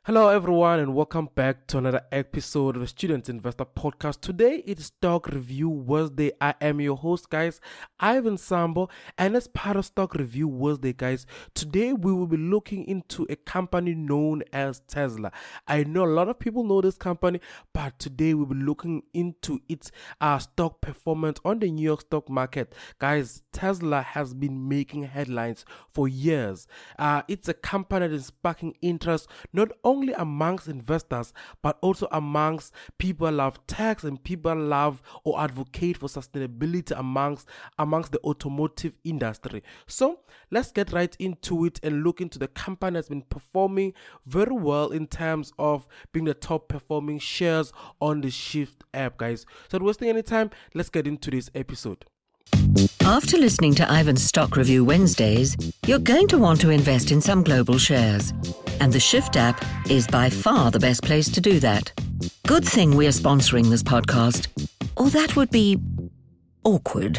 Hello, everyone, and welcome back to another episode of the Student Investor Podcast. Today, it's Stock Review Wednesday. I am your host, guys, Ivan Sambo, and as part of Stock Review Wednesday, guys, today we will be looking into a company known as Tesla. I know a lot of people know this company, but today we'll be looking into its stock performance on the New York stock market. Guys, Tesla has been making headlines for years. It's a company that is sparking interest not only amongst investors but also amongst people that love tech and people that love or advocate for sustainability amongst the automotive industry. So let's get right into it and look into the company that's been performing very well in terms of being the top performing shares on the Shift app, guys. So not wasting any time, let's get into this episode. After listening to Ivan's Stock Review Wednesdays, you're going to want to invest in some global shares. And the Shift app is by far the best place to do that. Good thing we're sponsoring this podcast, or that would be awkward.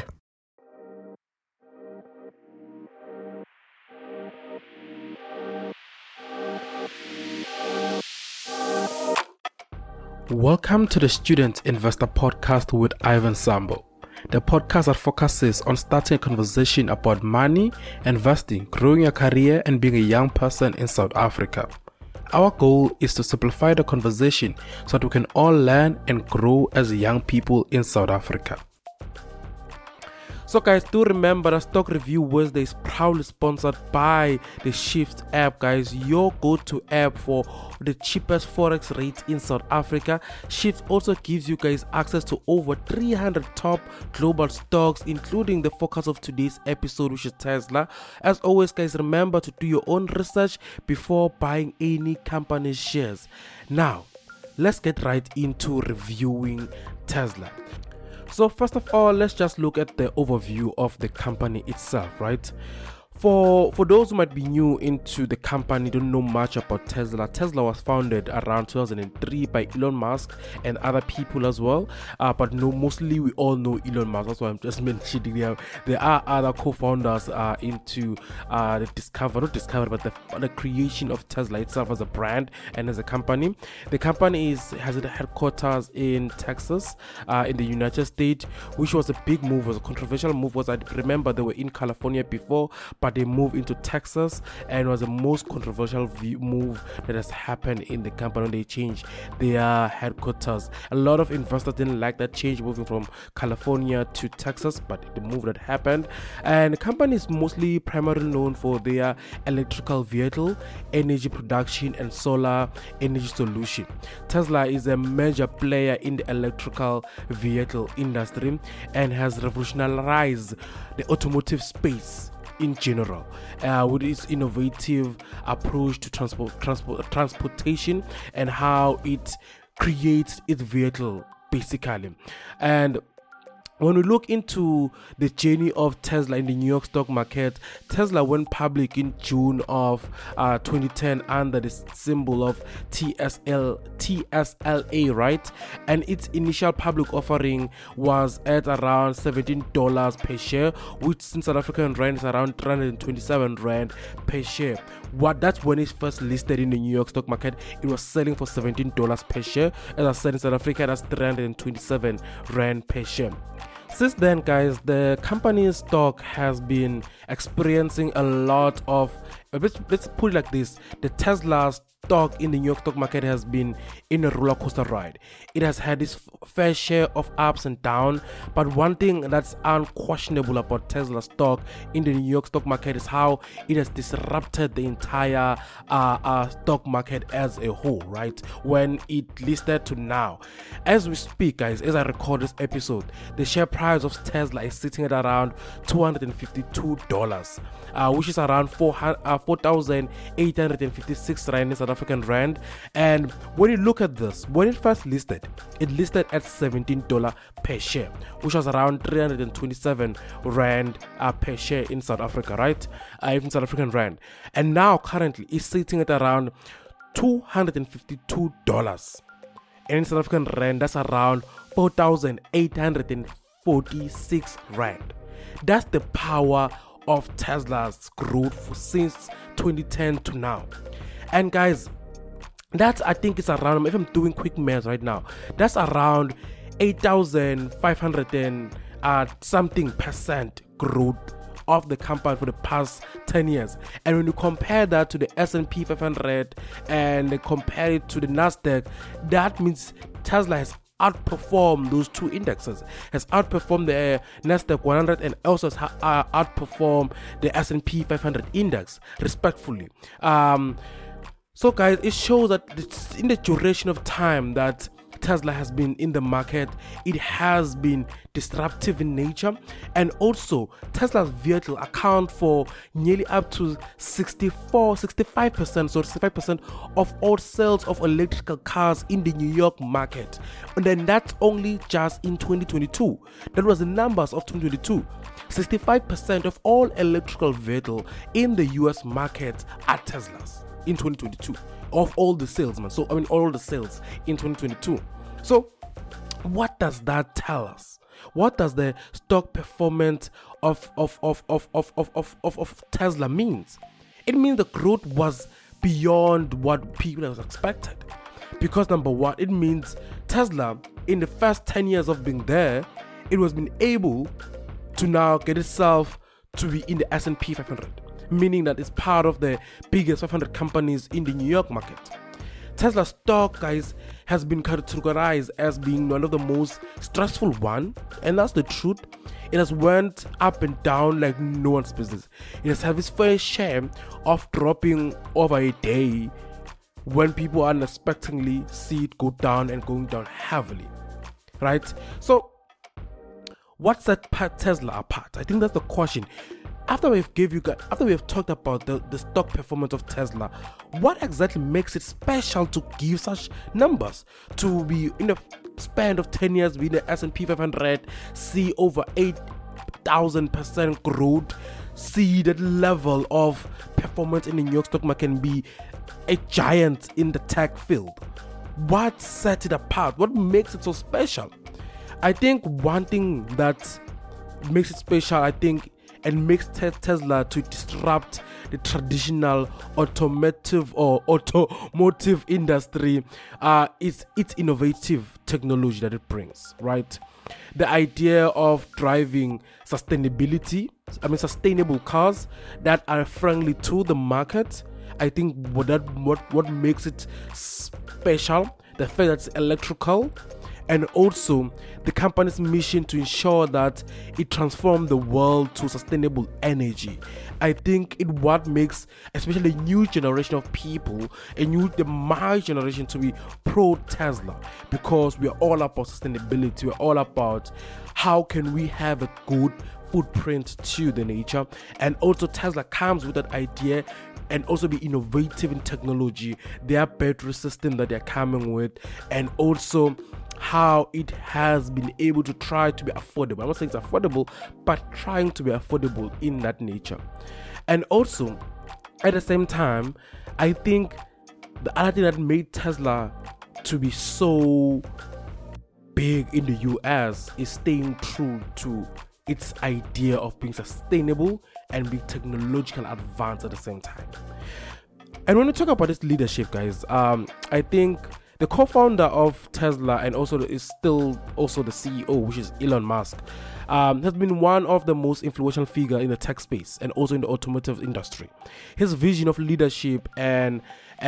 Welcome to the Student Investor Podcast with Ivan Sambo, the podcast that focuses on starting a conversation about money, investing, growing your career, and being a young person in South Africa. Our goal is to simplify the conversation so that we can all learn and grow as young people in South Africa. So guys, do remember that Stock Review Wednesday is proudly sponsored by the Shift app, guys, your go-to app for the cheapest forex rates in South Africa. Shift also gives you guys access to over 300 top global stocks, including the focus of today's episode, which is Tesla. As always, guys, remember to do your own research before buying any company's shares. Now, let's get right into reviewing Tesla. So first of all, let's just look at the overview of the company itself, right? For those who might be new into the company, don't know much about Tesla. Tesla was founded around 2003 by Elon Musk and other people as well. But mostly we all know Elon Musk. That's why I'm just mentioning them. There are other co-founders into the creation of Tesla itself as a brand and as a company. The company has its headquarters in Texas, in the United States, which was a big move, was a controversial move. I remember they were in California before, but they moved into Texas, and it was the most controversial move that has happened in the company when they changed their headquarters. A lot of investors didn't like that change, moving from California to Texas, but the move that happened. And the company is mostly primarily known for their electrical vehicle, energy production, and solar energy solution. Tesla is a major player in the electrical vehicle industry and has revolutionized the automotive space in general, with its innovative approach to transportation and how it creates its vehicle basically. And when we look into the journey of Tesla in the New York stock market, Tesla went public in June of 2010 under the symbol of TSLA, right? And its initial public offering was at around $17 per share, which in South African rand is around 327 rand per share. That's when it first listed in the New York stock market. It was selling for $17 per share. As I said, in South Africa, that's 327 rand per share. Since then, guys, the company's stock has been experiencing a lot of, let's put it like this, the Tesla stock in the New York stock market has been in a roller coaster ride. It has had its fair share of ups and downs, but one thing that's unquestionable about Tesla stock in the New York stock market is how it has disrupted the entire stock market as a whole, right? When it listed to now, as we speak, guys, as I record this episode, the share price of Tesla is sitting at around $252, which is around 4,856 rand in South African rand. And when you look at this, when it first listed, it listed at $17 per share, which was around 327 rand per share in South Africa, right? In South African rand. And now currently it's sitting at around $252. And in South African rand, that's around 4,846 rand. That's the power of Tesla's growth since 2010 to now. And guys, That's, I think it's around, if I'm doing quick math right now, that's around 8,500 and something percent growth of the company for the past 10 years. And when you compare that to the S&P 500 and compare it to the Nasdaq, that means Tesla has outperformed those two indexes, has outperformed the Nasdaq 100 and also has outperformed the S&P 500 index, respectfully. So guys, it shows that it's in the duration of time that Tesla has been in the market, it has been disruptive in nature, and also Tesla's vehicle account for nearly up to 65% of all sales of electrical cars in the New York market. And then that's only just in 2022. That was the numbers of 2022. 65% of all electrical vehicles in the US market are Teslas in 2022 of all the sales, man. So all the sales in 2022. So what does that tell us? What does the stock performance of Tesla means? It means the growth was beyond what people have expected. Because number one, it means Tesla, in the first 10 years of being there, it was been able to now get itself to be in the S&P 500, meaning that it's part of the biggest 500 companies in the New York market. Tesla stock, guys, has been categorized as being one of the most stressful one, and that's the truth. It has went up and down like no one's business. It has had its fair share of dropping over a day when people unexpectedly see it go down and going down heavily, right? So what set Tesla apart? I think that's the question. After we have talked about the stock performance of Tesla, what exactly makes it special to give such numbers, to be in the span of 10 years be the S&P 500, see over 8,000% growth, see that level of performance in the New York stock market and be a giant in the tech field? What set it apart? What makes it so special? I think one thing that makes it special, and makes Tesla to disrupt the traditional automotive industry is its innovative technology that it brings, right? The idea of driving sustainable cars that are friendly to the market. I think what makes it special, the fact that it's electrical, and also the company's mission to ensure that it transforms the world to sustainable energy. I think what makes especially a new generation of people, my generation, to be pro Tesla, because we are all about sustainability. We're all about how can we have a good footprint to the nature, and also Tesla comes with that idea and also be innovative in technology, their battery system that they're coming with, and also how it has been able to try to be affordable. I'm not saying it's affordable, but trying to be affordable in that nature. And also, at the same time, I think the other thing that made Tesla to be so big in the US is staying true to its idea of being sustainable and being technological advanced at the same time. And when we talk about this leadership, guys, I think the co-founder of Tesla and also is still also the CEO, which is Elon Musk, has been one of the most influential figures in the tech space and also in the automotive industry. His vision of leadership and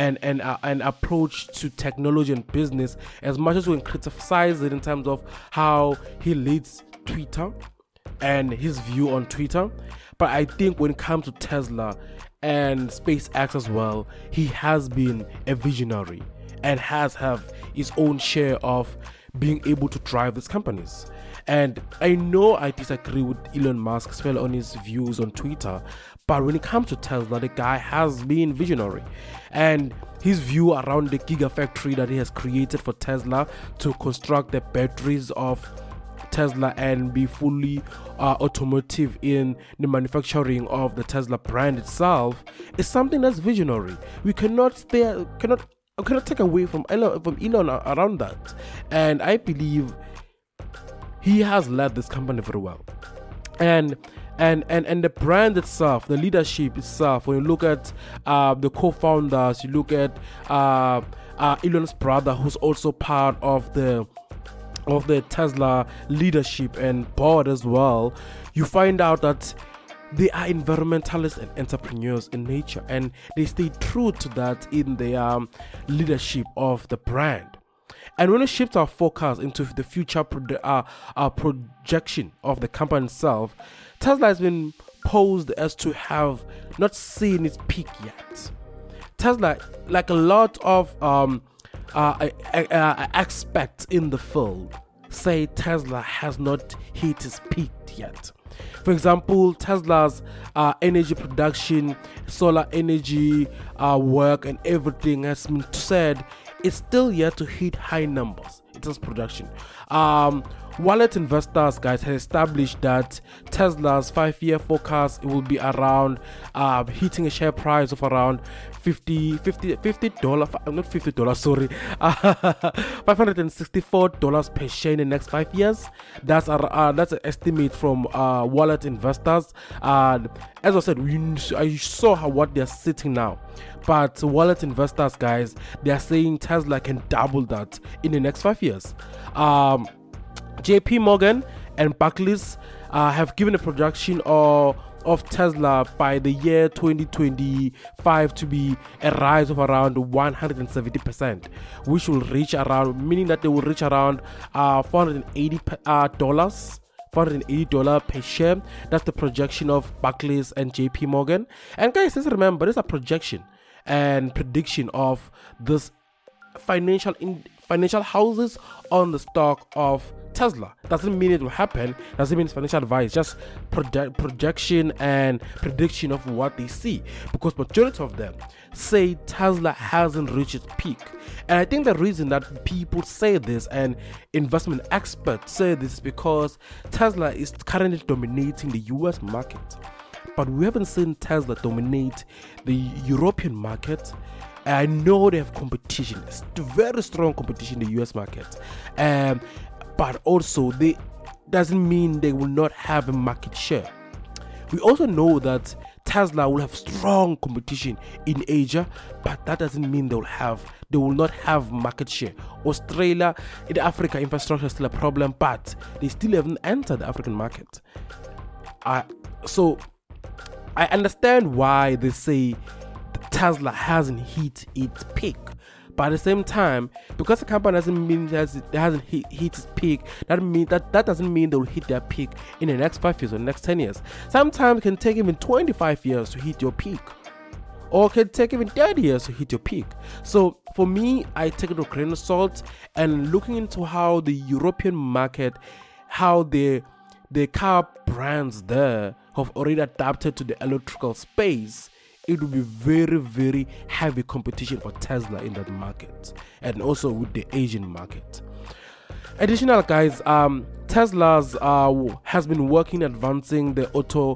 approach to technology and business, as much as we criticize it in terms of how he leads Twitter and his view on Twitter, but I think when it comes to Tesla and SpaceX as well, he has been a visionary and has have his own share of being able to drive these companies. And I know I disagree with Elon Musk, especially on his views on Twitter, but when it comes to Tesla, the guy has been visionary. And his view around the gigafactory that he has created for Tesla to construct the batteries of Tesla and be fully automotive in the manufacturing of the Tesla brand itself is something that's visionary. We cannot take away from Elon around that. And I believe he has led this company very well. and the brand itself, the leadership itself. When you look at the co-founders, you look at Elon's brother, who's also part of the Tesla leadership and board as well, you find out that they are environmentalists and entrepreneurs in nature, and they stay true to that in their leadership of the brand. And when we shift our focus into the future projection of the company itself, Tesla has been posed as to have not seen its peak yet. Tesla, like a lot of experts in the field, say Tesla has not hit its peak yet. For example, Tesla's energy production, solar energy work and everything has been said it's still yet to hit high numbers in terms of production. Wallet investors, guys, have established that Tesla's 5-year forecast will be around hitting a share price of around $564 per share in the next 5 years. That's an estimate from wallet investors. As I said, I saw what they're sitting now, but wallet investors, guys, they're saying Tesla can double that in the next 5 years. JP Morgan and Barclays have given a projection of Tesla by the year 2025 to be a rise of around 170%, which will reach around, meaning that they will reach around $480 per share. That's the projection of Barclays and JP Morgan. And guys, let's remember, this is a projection and prediction of this financial houses on the stock of Tesla. Doesn't mean it will happen, doesn't mean it's financial advice, just projection and prediction of what they see, because majority of them say Tesla hasn't reached its peak. And I think the reason that people say this and investment experts say this is because Tesla is currently dominating the US market, but we haven't seen Tesla dominate the European market. I know they have competition, it's very strong competition in the US market, but also they doesn't mean they will not have a market share. We also know that Tesla will have strong competition in Asia, but that doesn't mean they will not have market share. Australia, in Africa, infrastructure is still a problem, but they still haven't entered the African market. So I understand why they say Tesla hasn't hit its peak, but at the same time, because the company doesn't mean that it hasn't hit its peak, that doesn't mean they will hit their peak in the next 5 years or the next 10 years. Sometimes it can take even 25 years to hit your peak, or it can take even 30 years to hit your peak. So for me, I take it with a grain of salt, and looking into how the European market, how the car brands there have already adapted to the electrical space, it will be very, very heavy competition for Tesla in that market, and also with the Asian market. Additional, guys, Tesla's has been working advancing the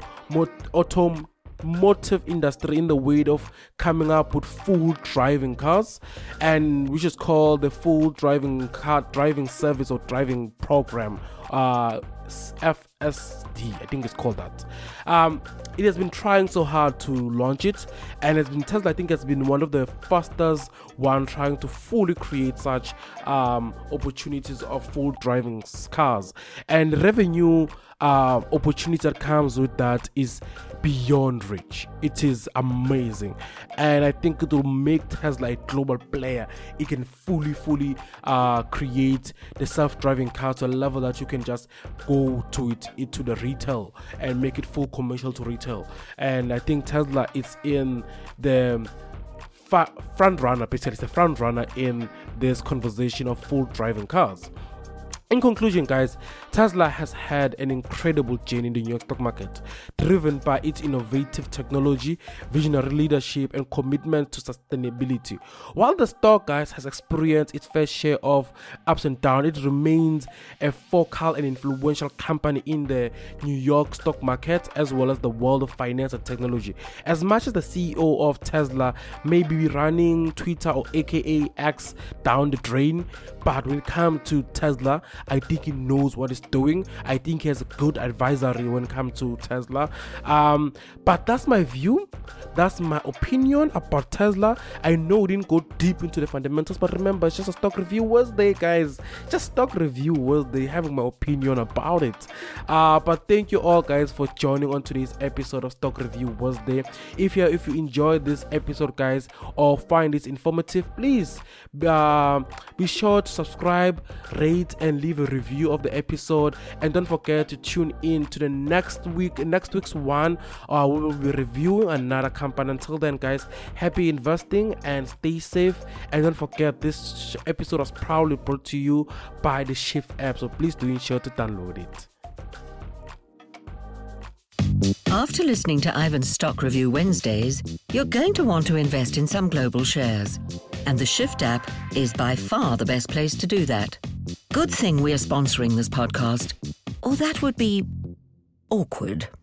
automotive industry in the way of coming up with full driving cars, and which is called the full driving service or driving program, FSD, I think it's called that. It has been trying so hard to launch it, and Tesla, I think, has been one of the fastest one trying to fully create such opportunities of full driving cars, and revenue opportunity that comes with that is beyond reach. It is amazing, and I think it will make Tesla a global player. It can fully create the self-driving car to a level that you can just go to it to the retail and make it full commercial to retail. And I think Tesla is in the front runner, basically it's the front runner in this conversation of full driving cars. In conclusion, guys, Tesla has had an incredible journey in the New York stock market, driven by its innovative technology, visionary leadership, and commitment to sustainability. While the stock, guys, has experienced its fair share of ups and downs, it remains a focal and influential company in the New York stock market, as well as the world of finance and technology. As much as the CEO of Tesla may be running Twitter or aka X down the drain, but when it comes to Tesla, I think he knows what he's doing. I think he has a good advisory when it comes to Tesla. But that's my view. That's my opinion about Tesla. I know we didn't go deep into the fundamentals, but remember, it's just a stock review Wednesday, guys. Just stock review Wednesday, having my opinion about it. But thank you all, guys, for joining on today's episode of Stock Review Wednesday. If you enjoyed this episode, guys, or find it informative, please be sure to subscribe, rate, and leave a review of the episode. And don't forget to tune in to the next week's one. We will be reviewing another company. Until then, guys, happy investing and stay safe. And don't forget, this episode was proudly brought to you by the Shift app, so please do ensure to download it. After listening to Ivan's Stock Review Wednesdays, you're going to want to invest in some global shares. And the Shift app is by far the best place to do that. Good thing we're sponsoring this podcast, or that would be awkward.